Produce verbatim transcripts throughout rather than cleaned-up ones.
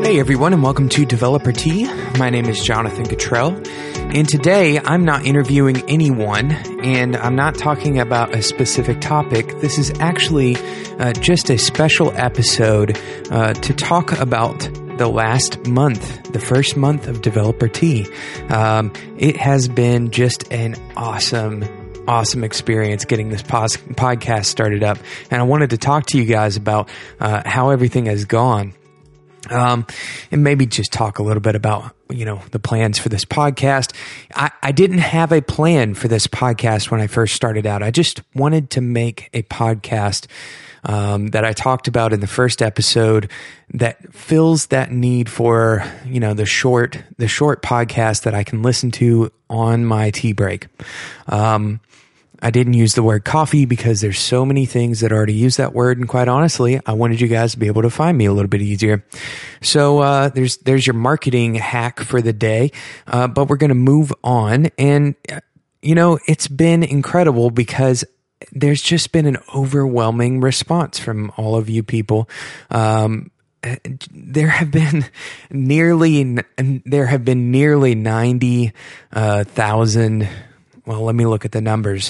Hey everyone, and welcome to Developer Tea. My name is Jonathan Cottrell, and today I'm not interviewing anyone, and I'm not talking about a specific topic. This is actually uh, just a special episode uh, to talk about the last month, the first month of Developer Tea. Um, it has been just an awesome Awesome experience getting this pos- podcast started up. And I wanted to talk to you guys about uh, how everything has gone. Um, and maybe just talk a little bit about, you know, the plans for this podcast. I, I didn't have a plan for this podcast when I first started out. I just wanted to make a podcast um, that I talked about in the first episode that fills that need for, you know, the short, the short podcast that I can listen to on my tea break. Um, I didn't use the word coffee because there's so many things that already use that word. And quite honestly, I wanted you guys to be able to find me a little bit easier. So, uh, there's, there's your marketing hack for the day. Uh, but we're going to move on. And, you know, it's been incredible because there's just been an overwhelming response from all of you people. Um, There have been nearly, there have been nearly ninety thousand. Well, let me look at the numbers.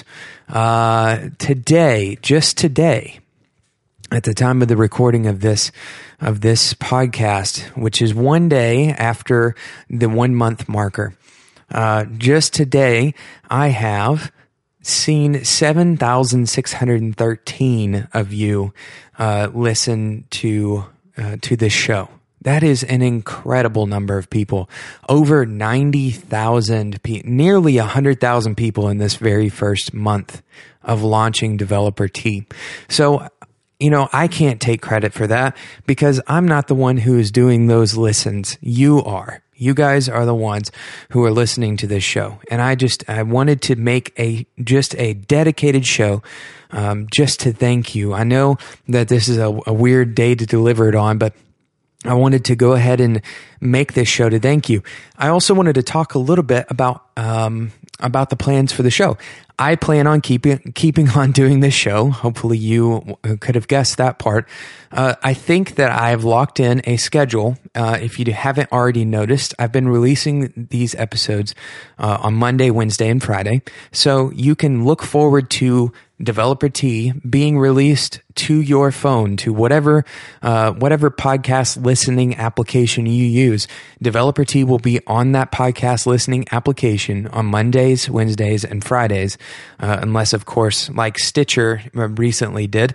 Uh, today, just today, at the time of the recording of this, of this podcast, which is one day after the one month marker, uh, just today, I have seen seven thousand six hundred thirteen of you, uh, listen to, uh, to this show. That is an incredible number of people. Over ninety thousand, pe- nearly one hundred thousand people in this very first month of launching Developer Tea. So, you know, I can't take credit for that because I'm not the one who is doing those listens. You are. You guys are the ones who are listening to this show. And I just, I wanted to make a, just a dedicated show, um, just to thank you. I know that this is a, a weird day to deliver it on, but I wanted to go ahead and make this show to thank you. I also wanted to talk a little bit about um, about the plans for the show. I plan on keeping keeping on doing this show. Hopefully you could have guessed that part. Uh, I think that I've locked in a schedule. Uh, if you haven't already noticed, I've been releasing these episodes uh, on Monday, Wednesday, and Friday. So you can look forward to Developer Tea being released to your phone, to whatever uh, whatever podcast listening application you use. Developer Tea will be on that podcast listening application on Mondays, Wednesdays, and Fridays, uh, unless, of course, like Stitcher recently did,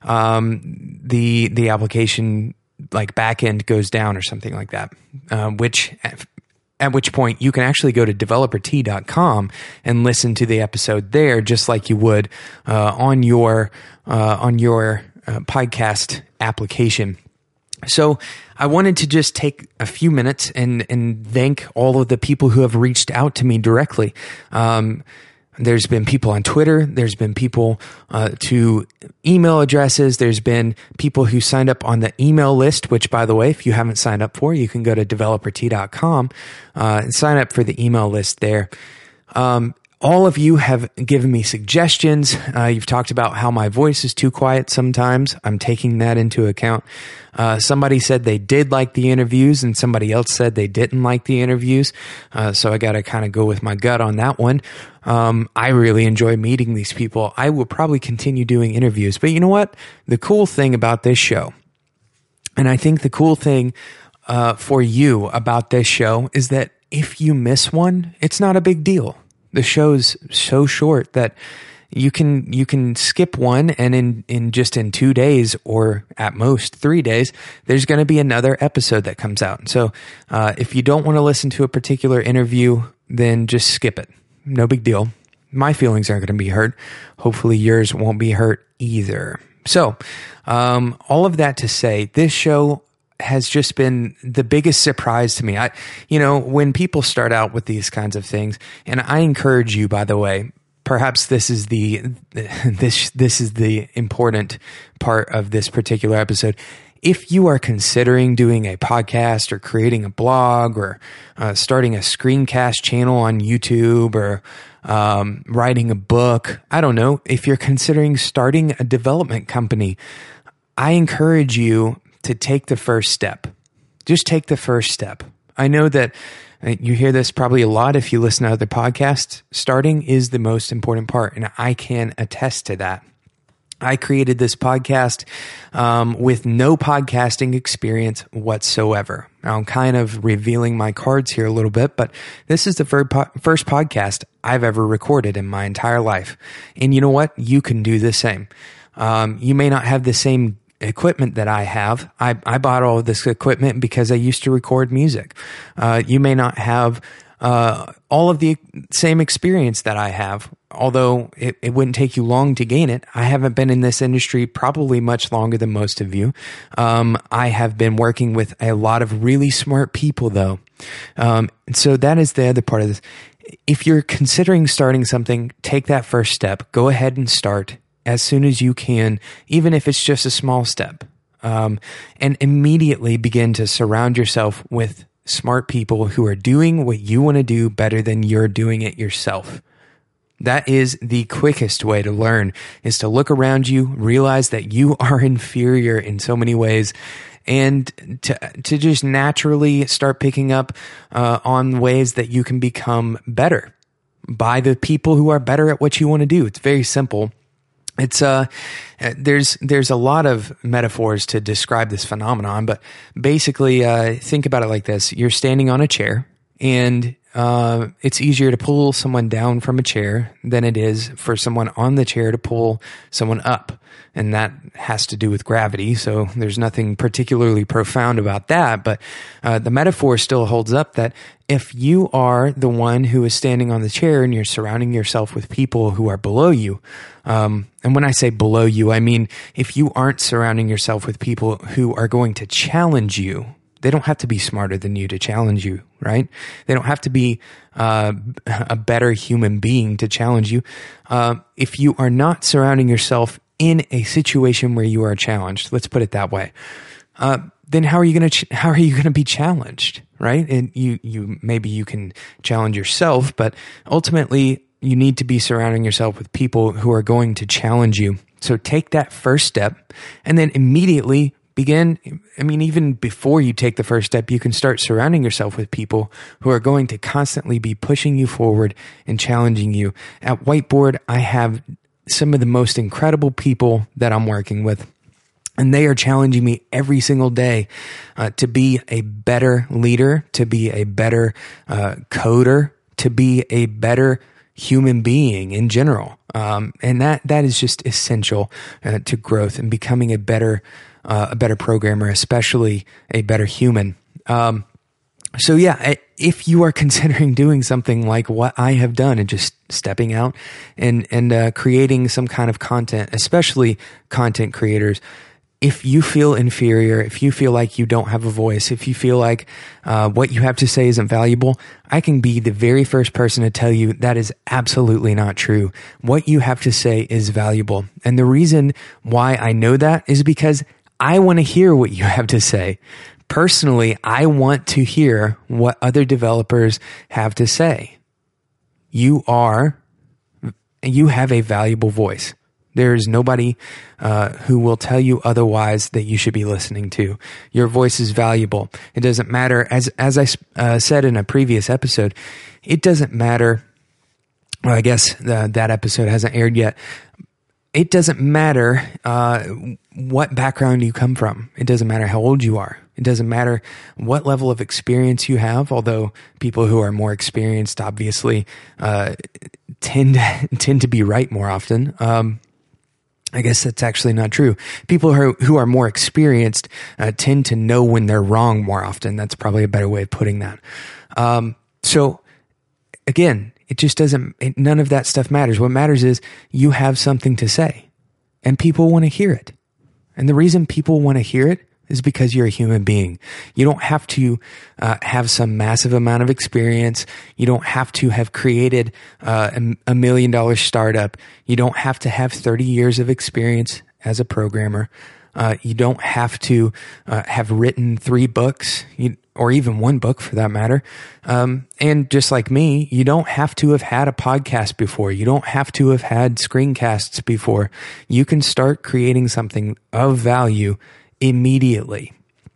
um, the the application like backend goes down or something like that, uh, which. At which point you can actually go to developer tea dot com and listen to the episode there, just like you would uh, on your uh, on your uh, podcast application. So I wanted to just take a few minutes and and thank all of the people who have reached out to me directly. Um, There's been people on Twitter. There's been people uh, to email addresses. There's been people who signed up on the email list, which, by the way, if you haven't signed up for, you can go to developer tea dot com uh, and sign up for the email list there. Um, all of you have given me suggestions. Uh, you've talked about how my voice is too quiet sometimes. I'm taking that into account. Uh, somebody said they did like the interviews and somebody else said they didn't like the interviews. Uh, so I got to kind of go with my gut on that one. Um, I really enjoy meeting these people. I will probably continue doing interviews, but you know what? The cool thing about this show, and I think the cool thing, uh, for you about this show is that if you miss one, it's not a big deal. The show's so short that you can you can skip one, and in, in just in two days or at most three days, there's going to be another episode that comes out. So uh, if you don't want to listen to a particular interview, then just skip it. No big deal. My feelings aren't going to be hurt. Hopefully yours won't be hurt either. So um, all of that to say, this show has just been the biggest surprise to me. I, you know, when people start out with these kinds of things, and I encourage you, by the way, perhaps this is the, this, this is the important part of this particular episode. If you are considering doing a podcast or creating a blog or uh, starting a screencast channel on YouTube or um, writing a book, I don't know, if you're considering starting a development company, I encourage you to take the first step. Just take the first step. I know that you hear this probably a lot if you listen to other podcasts. Starting is the most important part, and I can attest to that. I created this podcast um, with no podcasting experience whatsoever. I'm kind of revealing my cards here a little bit, but this is the first, po- first podcast I've ever recorded in my entire life. And you know what? You can do the same. Um, you may not have the same equipment that I have. I, I bought all of this equipment because I used to record music. Uh, you may not have uh, all of the same experience that I have, although it, it wouldn't take you long to gain it. I haven't been in this industry probably much longer than most of you. Um, I have been working with a lot of really smart people, though. Um, and so that is the other part of this. If you're considering starting something, take that first step. Go ahead and start as soon as you can, even if it's just a small step. Um, and immediately begin to surround yourself with smart people who are doing what you want to do better than you're doing it yourself. That is the quickest way to learn, is to look around you, realize that you are inferior in so many ways, and to to just naturally start picking up uh, on ways that you can become better by the people who are better at what you want to do. It's very simple. It's uh, there's there's a lot of metaphors to describe this phenomenon, but basically, uh, think about it like this: you're standing on a chair, and uh, it's easier to pull someone down from a chair than it is for someone on the chair to pull someone up, and that has to do with gravity. So there's nothing particularly profound about that, but uh, the metaphor still holds up that if you are the one who is standing on the chair and you're surrounding yourself with people who are below you, um, and when I say below you, I mean if you aren't surrounding yourself with people who are going to challenge you, they don't have to be smarter than you to challenge you, right? They don't have to be uh, a better human being to challenge you. Uh, if you are not surrounding yourself in a situation where you are challenged, let's put it that way, uh, then how are you going to ch- how are you going to be challenged, right? And you you maybe you can challenge yourself, but ultimately you need to be surrounding yourself with people who are going to challenge you. So take that first step, and then immediately begin. I mean, even before you take the first step, you can start surrounding yourself with people who are going to constantly be pushing you forward and challenging you. At Whiteboard, I have some of the most incredible people that I'm working with, and they are challenging me every single day uh, to be a better leader, to be a better uh, coder, to be a better human being in general. Um, and that that is just essential uh, to growth and becoming a better uh, a better programmer, especially a better human. Um, so yeah, if you are considering doing something like what I have done and just stepping out and and uh, creating some kind of content, especially content creators, if you feel inferior, if you feel like you don't have a voice, if you feel like uh, what you have to say isn't valuable, I can be the very first person to tell you that is absolutely not true. What you have to say is valuable. And the reason why I know that is because I want to hear what you have to say. Personally, I want to hear what other developers have to say. You are, you have a valuable voice. There is nobody uh, who will tell you otherwise that you should be listening to. Your voice is valuable. It doesn't matter, as as I uh, said in a previous episode, it doesn't matter. Well, I guess the, that episode hasn't aired yet. It doesn't matter uh, what background you come from. It doesn't matter how old you are. It doesn't matter what level of experience you have, although people who are more experienced obviously uh, tend, tend to be right more often. Um, I guess that's actually not true. People who are, who are more experienced uh, tend to know when they're wrong more often. That's probably a better way of putting that. Um, so again, it just doesn't, it, none of that stuff matters. What matters is you have something to say and people want to hear it. And the reason people want to hear it is because you're a human being. You don't have to uh, have some massive amount of experience. You don't have to have created uh, a, a million dollar startup. You don't have to have thirty years of experience as a programmer. Uh, you don't have to uh, have written three books, you, or even one book for that matter. Um, and just like me, you don't have to have had a podcast before. You don't have to have had screencasts before. You can start creating something of value immediately.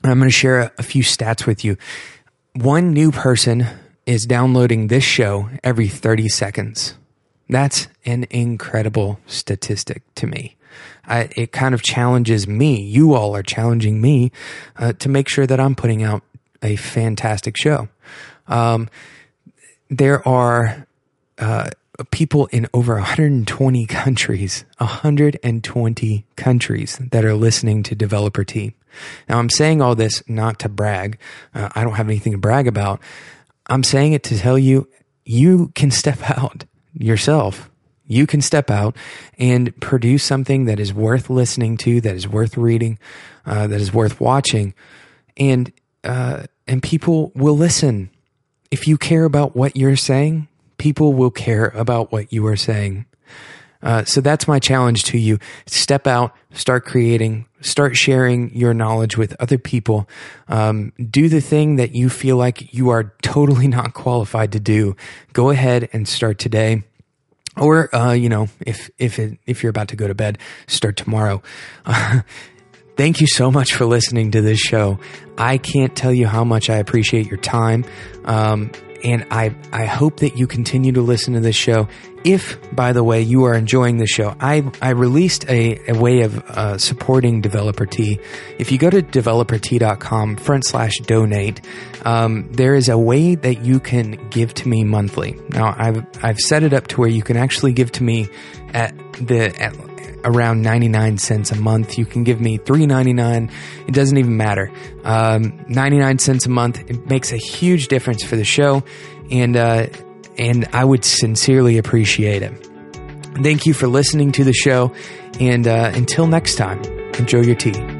I'm going to share a, a few stats with you. One new person is downloading this show every thirty seconds. That's an incredible statistic to me. I, it kind of challenges me. You all are challenging me uh, to make sure that I'm putting out a fantastic show. Um, there are uh, people in over one hundred twenty countries, one hundred twenty countries that are listening to Developer Tea. Now, I'm saying all this not to brag. Uh, I don't have anything to brag about. I'm saying it to tell you, you can step out yourself. You can step out and produce something that is worth listening to, that is worth reading, uh, that is worth watching, and uh, and people will listen. If you care about what you're saying, people will care about what you are saying. Uh, so that's my challenge to you. Step out, start creating, start sharing your knowledge with other people. Um, do the thing that you feel like you are totally not qualified to do. Go ahead and start today. Or, uh, you know, if, if, it, if you're about to go to bed, start tomorrow. Uh, thank you so much for listening to this show. I can't tell you how much I appreciate your time. Um, And I, I hope that you continue to listen to this show. If, by the way, you are enjoying the show, I, I released a, a way of uh, supporting Developer Tea. If you go to developertea.com front slash donate, um, there is a way that you can give to me monthly. Now, I've I've set it up to where you can actually give to me at the at around ninety-nine cents a month. You can give me three ninety-nine. It doesn't even matter. Um, ninety-nine cents a month. It makes a huge difference for the show, and uh, and I would sincerely appreciate it. Thank you for listening to the show, and uh, until next time, enjoy your tea.